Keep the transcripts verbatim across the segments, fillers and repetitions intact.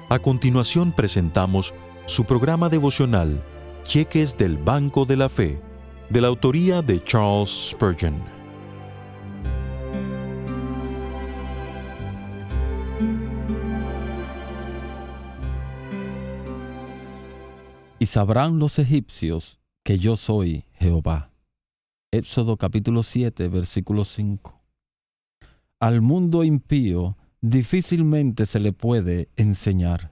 A continuación presentamos su programa devocional, Cheques del Banco de la Fe, de la autoría de Charles Spurgeon. Y sabrán los egipcios que yo soy Jehová. Éxodo capítulo siete, versículo cinco. Al mundo impío difícilmente se le puede enseñar.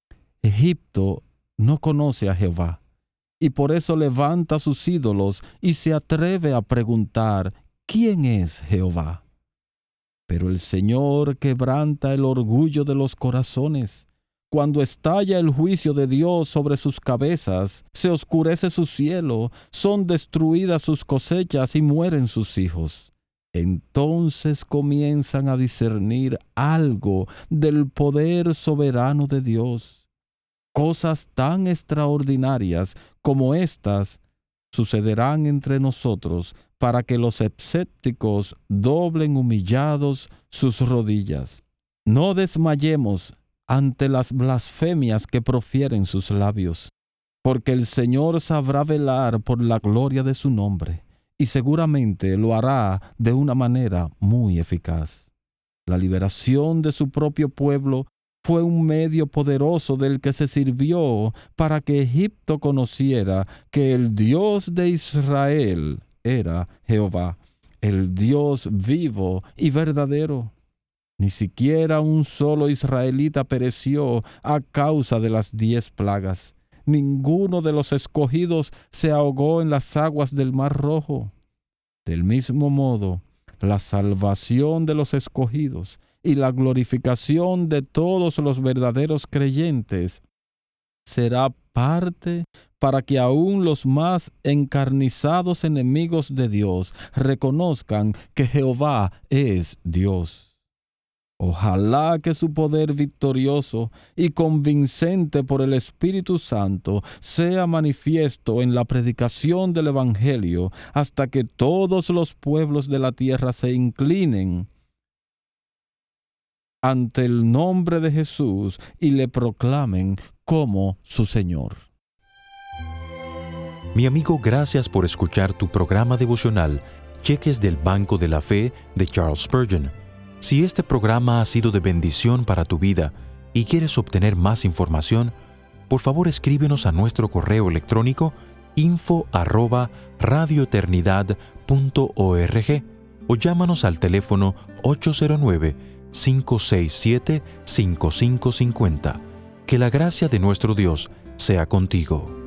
Egipto no conoce a Jehová, y por eso levanta sus ídolos y se atreve a preguntar, ¿quién es Jehová? Pero el Señor quebranta el orgullo de los corazones. Cuando estalla el juicio de Dios sobre sus cabezas, se oscurece su cielo, son destruidas sus cosechas y mueren sus hijos. Entonces comienzan a discernir algo del poder soberano de Dios. Cosas tan extraordinarias como estas sucederán entre nosotros para que los escépticos doblen humillados sus rodillas. No desmayemos ante las blasfemias que profieren sus labios, porque el Señor sabrá velar por la gloria de su nombre, y seguramente lo hará de una manera muy eficaz. La liberación de su propio pueblo fue un medio poderoso del que se sirvió para que Egipto conociera que el Dios de Israel era Jehová, el Dios vivo y verdadero. Ni siquiera un solo israelita pereció a causa de las diez plagas. Ninguno de los escogidos se ahogó en las aguas del Mar Rojo. Del mismo modo, la salvación de los escogidos y la glorificación de todos los verdaderos creyentes será parte para que aún los más encarnizados enemigos de Dios reconozcan que Jehová es Dios. Ojalá que su poder victorioso y convincente por el Espíritu Santo sea manifiesto en la predicación del Evangelio hasta que todos los pueblos de la tierra se inclinen ante el nombre de Jesús y le proclamen como su Señor. Mi amigo, gracias por escuchar tu programa devocional, Cheques del Banco de la Fe de Charles Spurgeon. Si este programa ha sido de bendición para tu vida y quieres obtener más información, por favor escríbenos a nuestro correo electrónico info arroba radioeternidad punto org o llámanos al teléfono ocho cero nueve, cinco seis siete, cinco cinco cinco cero. Que la gracia de nuestro Dios sea contigo.